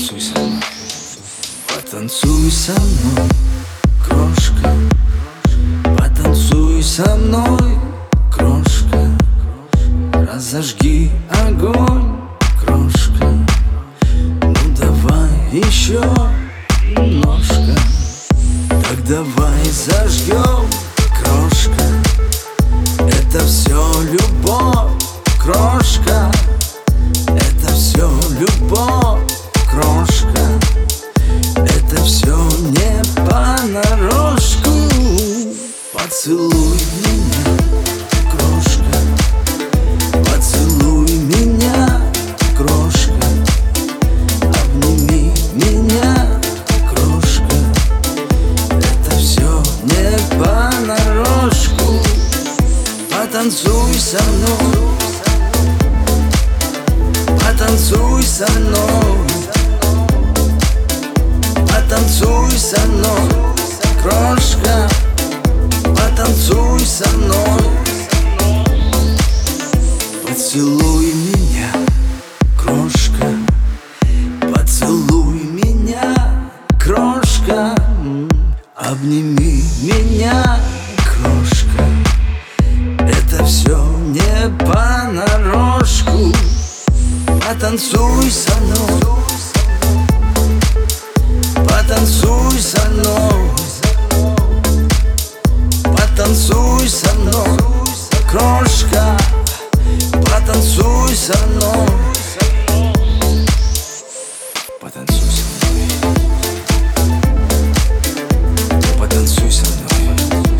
Потанцуй со мной. Потанцуй со мной, крошка. Потанцуй со мной, крошка. Разожги огонь, крошка. Ну давай еще немножко. Так давай зажгем, крошка. Это все любовь, крошка. Это все любовь, крошка. Это все не понарошку. Поцелуй меня, крошка. Поцелуй меня, крошка. Обними меня, крошка. Это все не понарошку. Потанцуй со мной. Потанцуй со мной. Потанцуй со мной, крошка. Потанцуй со мной. Поцелуй меня, крошка. Поцелуй меня, крошка. Обними меня, крошка. Это все не понарошку. Потанцуй со мной. Потанцуй со мной. Потанцуй со мной, крошка. Потанцуй со мной. Потанцуй со мной. Потанцуй со мной.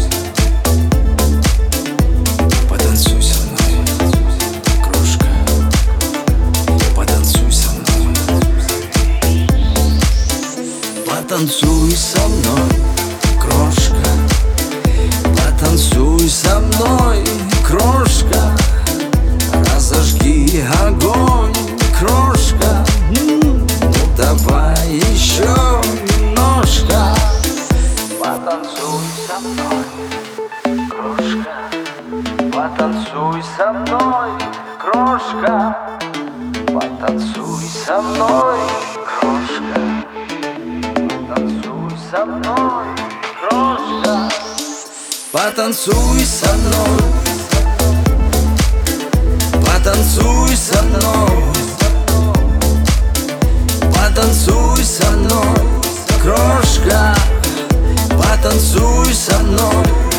Потанцуй со мной, крошка. Потанцуй со мной. Потанцуй со мной, крошка. Потанцуй со мной, крошка. Разожги огонь, крошка. Ну давай еще немножко. Потанцуй со мной, крошка. Потанцуй со мной, крошка. Потанцуй со мной, крошка. Потанцуй со мной, крошка. Потанцуй со мной. Потанцуй со мной. Потанцуй со мной, крошка. Потанцуй со мной.